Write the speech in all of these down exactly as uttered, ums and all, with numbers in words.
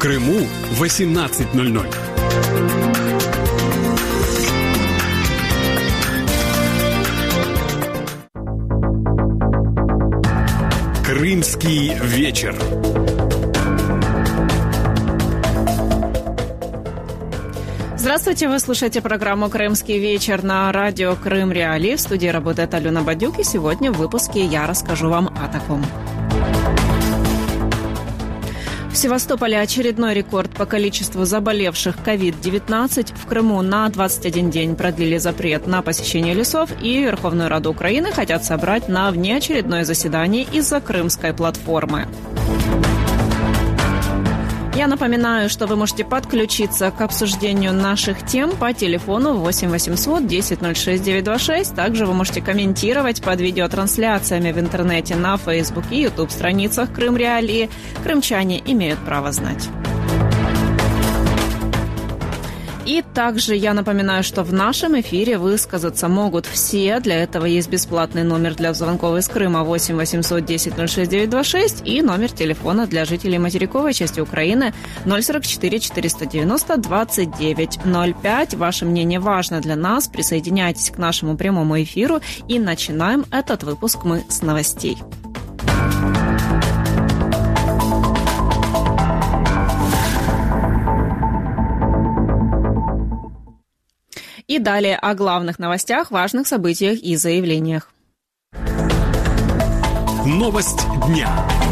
Крыму восемнадцать ноль ноль. Крымский вечер. Здравствуйте, вы слушаете программу «Крымский вечер» на радио Крым Реалии. В студии работает Алена Бадюк, и сегодня в выпуске я расскажу вам о таком. В Севастополе очередной рекорд по количеству заболевших ковид девятнадцать. В Крыму на двадцать один день продлили запрет на посещение лесов, и Верховную Раду Украины хотят собрать на внеочередное заседание из-за крымской платформы. Я напоминаю, что вы можете подключиться к обсуждению наших тем по телефону восемь восемьсот десять ноль шесть девятьсот двадцать шесть. Также вы можете комментировать под видеотрансляциями в интернете на Facebook и YouTube страницах Крым Реалии. Крымчане имеют право знать. И также я напоминаю, что в нашем эфире высказаться могут все. Для этого есть бесплатный номер для звонков из Крыма восемь восемьсот десять ноль шесть девятьсот двадцать шесть и номер телефона для жителей материковой части Украины ноль сорок четыре четыреста девяносто двадцать девять ноль пять. Ваше мнение важно для нас. Присоединяйтесь к нашему прямому эфиру. И начинаем этот выпуск мы с новостей. И далее о главных новостях, важных событиях и заявлениях. Новость дня.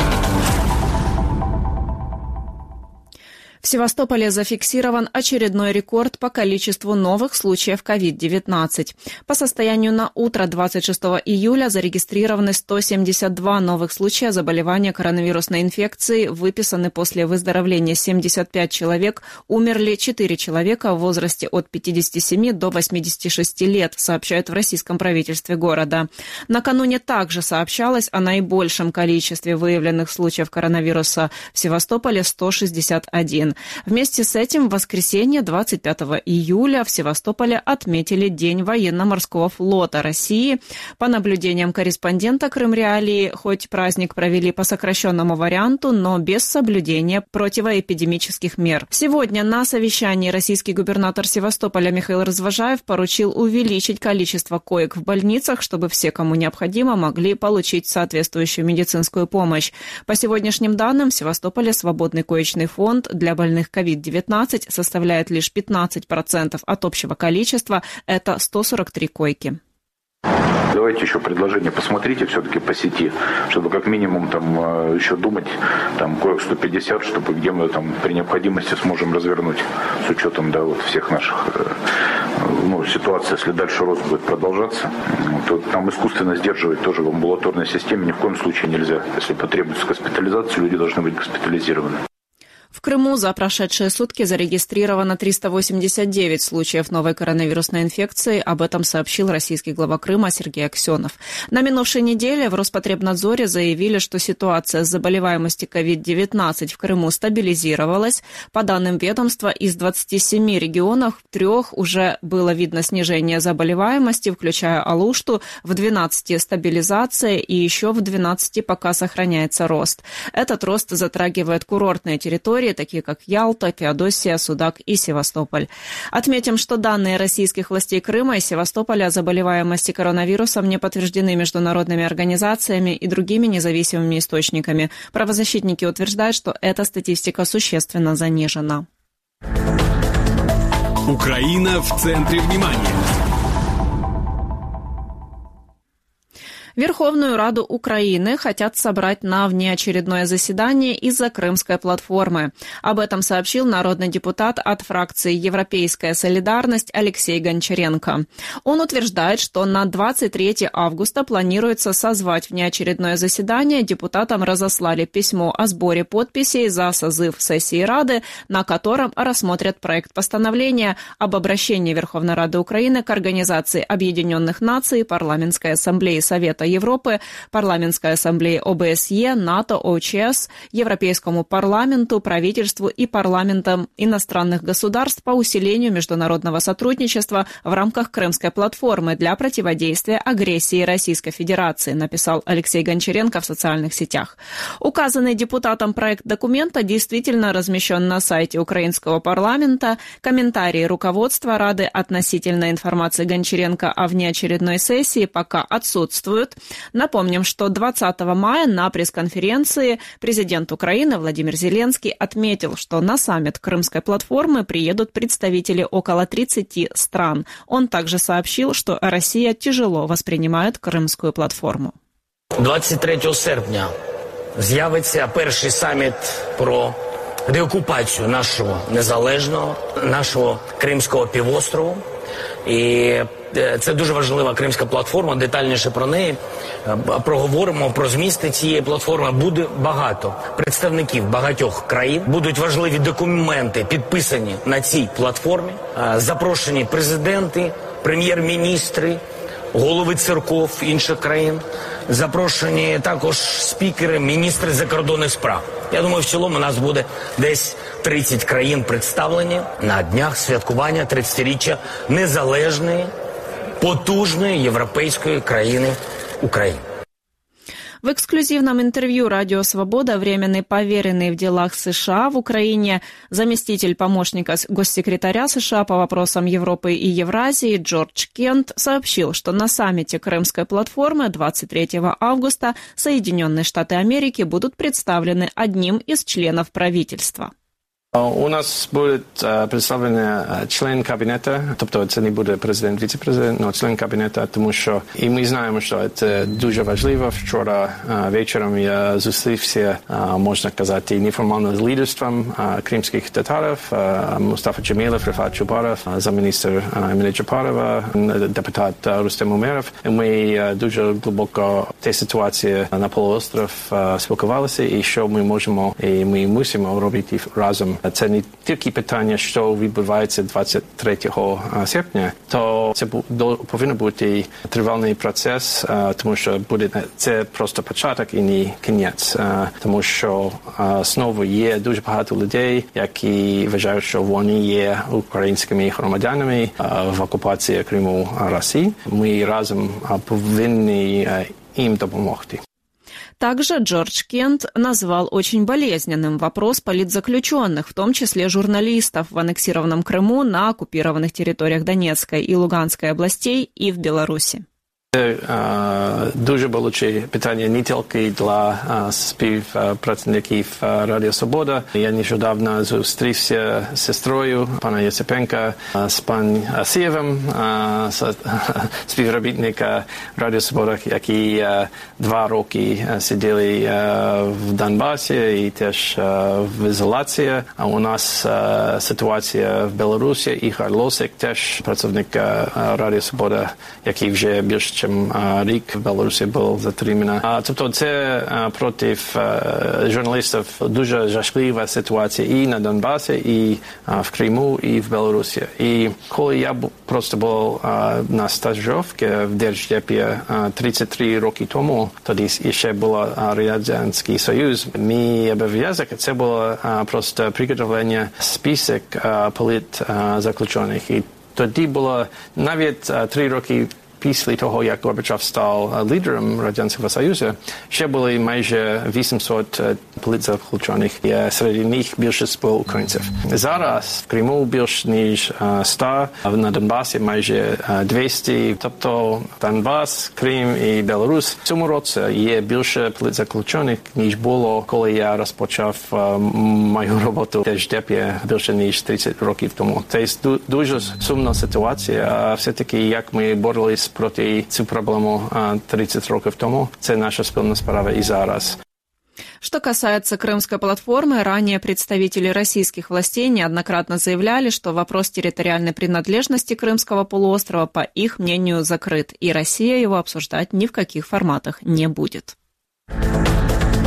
В Севастополе зафиксирован очередной рекорд по количеству новых случаев ковид девятнадцать. По состоянию на утро двадцать шестого июля зарегистрированы сто семьдесят два новых случая заболевания коронавирусной инфекцией, выписаны после выздоровления семьдесят пять человек, умерли четыре человека в возрасте от пятидесяти семи до восьмидесяти шести лет, сообщают в российском правительстве города. Накануне также сообщалось о наибольшем количестве выявленных случаев коронавируса в Севастополе – сто шестьдесят один. Вместе с этим в воскресенье двадцать пятого июля в Севастополе отметили День военно-морского флота России. По наблюдениям корреспондента Крым Реалии, хоть праздник провели по сокращенному варианту, но без соблюдения противоэпидемических мер. Сегодня на совещании российский губернатор Севастополя Михаил Развожаев поручил увеличить количество коек в больницах, чтобы все, кому необходимо, могли получить соответствующую медицинскую помощь. По сегодняшним данным, в Севастополе свободный коечный фонд для больных ковид девятнадцать составляет лишь пятнадцать процентов от общего количества, это сто сорок три койки. Давайте еще предложение посмотрите все-таки по сети, чтобы как минимум там еще думать, там коек сто пятьдесят, чтобы где мы там при необходимости сможем развернуть с учетом, да, вот всех наших, ну, ситуаций, если дальше рост будет продолжаться, то там искусственно сдерживать тоже в амбулаторной системе ни в коем случае нельзя. Если потребуется госпитализация, люди должны быть госпитализированы. В Крыму за прошедшие сутки зарегистрировано триста восемьдесят девять случаев новой коронавирусной инфекции. Об этом сообщил российский глава Крыма Сергей Аксенов. На минувшей неделе в Роспотребнадзоре заявили, что ситуация с заболеваемостью ковид девятнадцать в Крыму стабилизировалась. По данным ведомства, из двадцати семи регионов в трех уже было видно снижение заболеваемости, включая Алушту, в двенадцати стабилизация и еще в двенадцати пока сохраняется рост. Этот рост затрагивает курортные территории, такие как Ялта, Феодосия, Судак и Севастополь. Отметим, что данные российских властей Крыма и Севастополя о заболеваемости коронавирусом не подтверждены международными организациями и другими независимыми источниками. Правозащитники утверждают, что эта статистика существенно занижена. Украина в центре внимания. Верховную Раду Украины хотят собрать на внеочередное заседание из-за крымской платформы. Об этом сообщил народный депутат от фракции «Европейская солидарность» Алексей Гончаренко. Он утверждает, что на двадцать третьего августа планируется созвать внеочередное заседание. Депутатам разослали письмо о сборе подписей за созыв сессии Рады, на котором рассмотрят проект постановления об обращении Верховной Рады Украины к Организации Объединенных Наций, Парламентской ассамблеи Совета Совета Европы, Парламентской ассамблее О Бэ С Е, НАТО, О Ч С, Европейскому парламенту, правительству и парламентам иностранных государств по усилению международного сотрудничества в рамках Крымской платформы для противодействия агрессии Российской Федерации, написал Алексей Гончаренко в социальных сетях. Указанный депутатом проект документа действительно размещен на сайте украинского парламента. Комментарии руководства Рады относительно информации Гончаренко о внеочередной сессии пока отсутствуют. Напомним, что двадцатого мая на пресс-конференции президент Украины Владимир Зеленский отметил, что на саммит Крымской платформы приедут представители около тридцати стран. Он также сообщил, что Россия тяжело воспринимает Крымскую платформу. двадцять третього серпня з'явиться перший саміт про деокупацію нашого незалежного, нашого Кримського півострову. І це дуже важлива Кримська платформа, детальніше про неї проговоримо, про змісти цієї платформи. Буде багато представників багатьох країн, будуть важливі документи підписані на цій платформі, запрошені президенти, прем'єр-міністри, голови церков інших країн, запрошені також спікери, міністри закордонних справ. Я думаю, в цілому у нас буде десь тридцять країн представлені на днях святкування тридцятиріччя незалежної, потужної європейської країни України. В эксклюзивном интервью «Радио Свобода» временный поверенный в делах США в Украине, заместитель помощника госсекретаря США по вопросам Европы и Евразии Джордж Кент сообщил, что на саммите Крымской платформы двадцать третьего августа Соединенные Штаты Америки будут представлены одним из членов правительства. У нас буде представлений член кабінету, тобто це не буде президент, віце-президент, але член кабінету, тому що і ми знаємо, що це дуже важливо. Вчора вечором я зустрівся, можна казати, неформально з лідерством кримських татарів, Мустафа Джемілов, Рифат Чубаров, замміністр Емілія Джапарова, депутат Рустем Умеров. Ми дуже глибоко те ситуації на полуостров спілкувалися, і що ми можемо, і ми мусимо робити разом. Це не тільки питання, що відбувається двадцять третього серпня, то це повинен бути тривалий процес, тому що буде це просто початок і не кінець, тому що знову є дуже багато людей, які вважають, що вони є українськими громадянами в окупації Криму Росії. Ми разом повинні їм допомогти. Также Джордж Кент назвал очень болезненным вопрос политзаключенных, в том числе журналистов в аннексированном Крыму, на оккупированных территориях Донецкой и Луганской областей и в Беларуси. Це дуже болюче питання не тільки для співпрацівників Радіо Свобода. Я нещодавно зустрівся з сестрою пана Єсипенка, з паном Асієвим, співробітника Радіо Свобода, які два роки сиділи в Донбасі і теж в ізоляції. А у нас ситуація в Білорусі. Ігор Лосик, теж працівник Радіо Свобода, який вже більше чим рік в Білорусі був затриманий. Тобто це проти журналістів дуже жахлива ситуація і на Донбасі, і в Криму, і в Білорусі. І коли я просто був на стажировці в Держдепі тридцять три роки тому, тоді ще був Радянський Союз, мій обов'язок це було просто приготовлення список політзаключених. І тоді було навіть три роки після того, як Горбачов став лідером Радянського Союзу, ще були майже вісімсот політзаключених, і серед них більшість було українців. Зараз в Криму більше ніж сто, на Донбасі майже двісті. Тобто Донбас, Крим і Білорусь в цьому році є більше політзаключених, ніж було, коли я розпочав мою роботу в Держдепі більше ніж тридцять років тому. Це дуже сумна ситуація, а все-таки як ми боролись проти цю проблему тридцать років тому, це наша спільна справа і зараз. Что касается Крымской платформы, ранее представители российских властей неоднократно заявляли, что вопрос территориальной принадлежности Крымского полуострова, по их мнению, закрыт, и Россия его обсуждать ни в каких форматах не будет.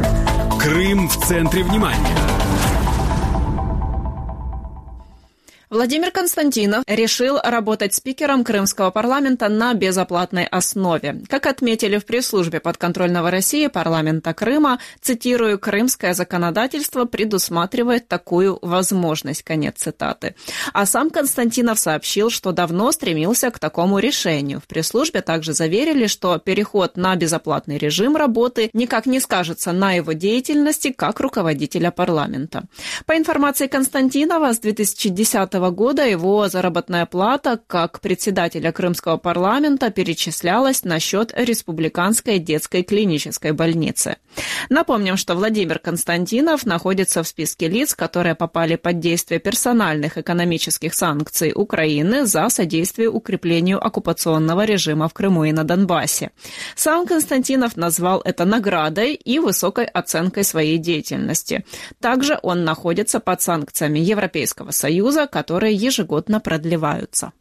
Крым в центре внимания. Владимир Константинов решил работать спикером Крымского парламента на безоплатной основе. Как отметили в пресс-службе подконтрольного России парламента Крыма, цитирую, «крымское законодательство предусматривает такую возможность», конец цитаты. А сам Константинов сообщил, что давно стремился к такому решению. В пресс-службе также заверили, что переход на безоплатный режим работы никак не скажется на его деятельности как руководителя парламента. По информации Константинова, с две тысячи десятого года его заработная плата как председателя Крымского парламента перечислялась на счет Республиканской детской клинической больницы. Напомним, что Владимир Константинов находится в списке лиц, которые попали под действие персональных экономических санкций Украины за содействие укреплению оккупационного режима в Крыму и на Донбассе. Сам Константинов назвал это наградой и высокой оценкой своей деятельности. Также он находится под санкциями Европейского Союза, которые которые ежегодно продлеваются.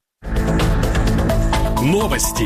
Новости.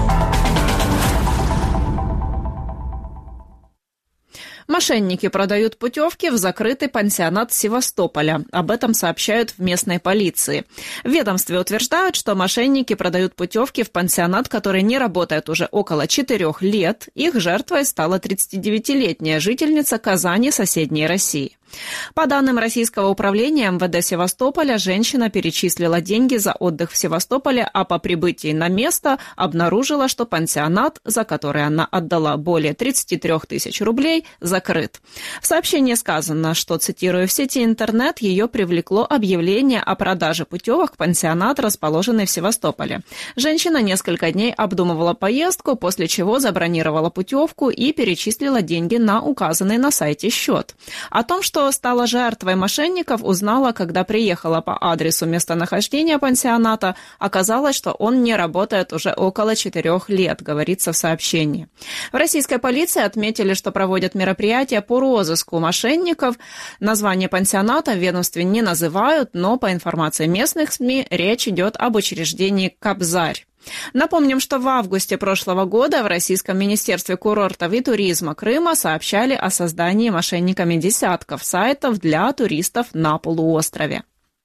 Мошенники продают путевки в закрытый пансионат Севастополя. Об этом сообщают в местной полиции. В ведомстве утверждают, что мошенники продают путевки в пансионат, который не работает уже около четырех лет. Их жертвой стала тридцатидевятилетняя жительница Казани, соседней России. По данным Российского управления эм вэ дэ Севастополя, женщина перечислила деньги за отдых в Севастополе, а по прибытии на место обнаружила, что пансионат, за который она отдала более тридцати трёх тысяч рублей, закрыт. В сообщении сказано, что, цитирую, в сети интернет ее привлекло объявление о продаже путевок в пансионат, расположенный в Севастополе. Женщина несколько дней обдумывала поездку, после чего забронировала путевку и перечислила деньги на указанный на сайте счет. О том, что стала жертвой мошенников, узнала, когда приехала по адресу местонахождения пансионата. Оказалось, что он не работает уже около четырех лет, говорится в сообщении. В российской полиции отметили, что проводят мероприятия по розыску мошенников. Название пансионата в ведомстве не называют, но по информации местных СМИ речь идет об учреждении «Кобзарь». Напомним, что в августе прошлого года в Российском министерстве курортов и туризма Крыма сообщали о создании мошенниками десятков сайтов для туристов на полуострове.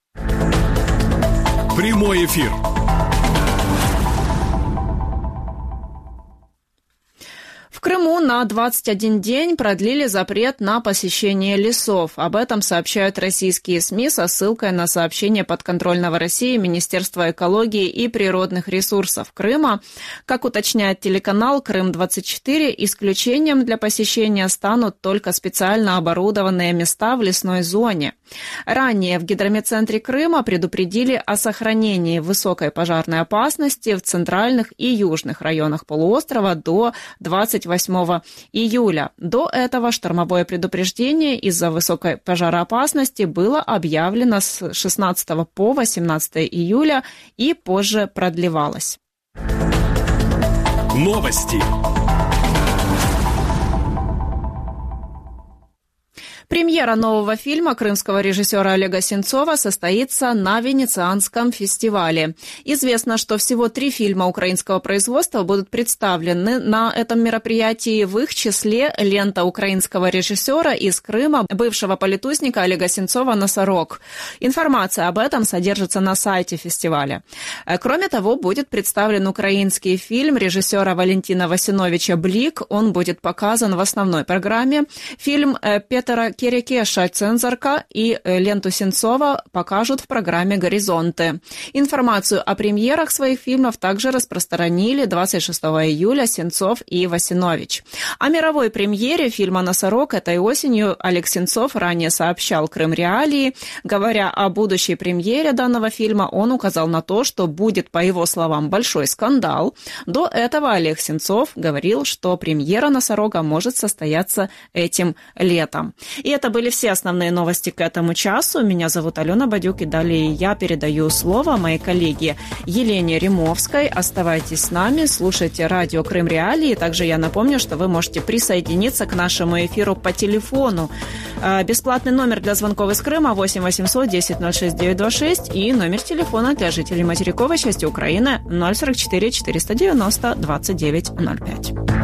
Прямой эфир. В Крыму на двадцать один день продлили запрет на посещение лесов. Об этом сообщают российские СМИ со ссылкой на сообщение подконтрольного России Министерства экологии и природных ресурсов Крыма. Как уточняет телеканал Крым двадцать четыре, исключением для посещения станут только специально оборудованные места в лесной зоне. Ранее в гидрометцентре Крыма предупредили о сохранении высокой пожарной опасности в центральных и южных районах полуострова до двадцать восьмого июля. До этого штормовое предупреждение из-за высокой пожароопасности было объявлено с шестнадцатого по восемнадцатое июля и позже продлевалось. Новости. Премьера нового фильма крымского режиссера Олега Сенцова состоится на Венецианском фестивале. Известно, что всего три фильма украинского производства будут представлены на этом мероприятии. В их числе лента украинского режиссера из Крыма, бывшего политузника Олега Сенцова «Носорог». Информация об этом содержится на сайте фестиваля. Кроме того, будет представлен украинский фильм режиссера Валентина Васиновича «Блик». Он будет показан в основной программе. Фильм Петера Керекеша «Цензорка» и ленту Сенцова покажут в программе «Горизонты». Информацию о премьерах своих фильмов также распространили двадцать шестого июля Сенцов и Васинович. О мировой премьере фильма «Носорог» этой осенью Олег Сенцов ранее сообщал Крым Реалии. Говоря о будущей премьере данного фильма, он указал на то, что будет, по его словам, большой скандал. До этого Олег Сенцов говорил, что премьера «Носорога» может состояться этим летом. И это были все основные новости к этому часу. Меня зовут Алена Бадюк, и далее я передаю слово моей коллеге Елене Римовской. Оставайтесь с нами, слушайте радио Крым Реалии. Также я напомню, что вы можете присоединиться к нашему эфиру по телефону. Бесплатный номер для звонков из Крыма восемь восемьсот десять ноль шесть девятьсот двадцать шесть и номер телефона для жителей материковой части Украины ноль сорок четыре четыреста девяносто двадцать девять ноль пять.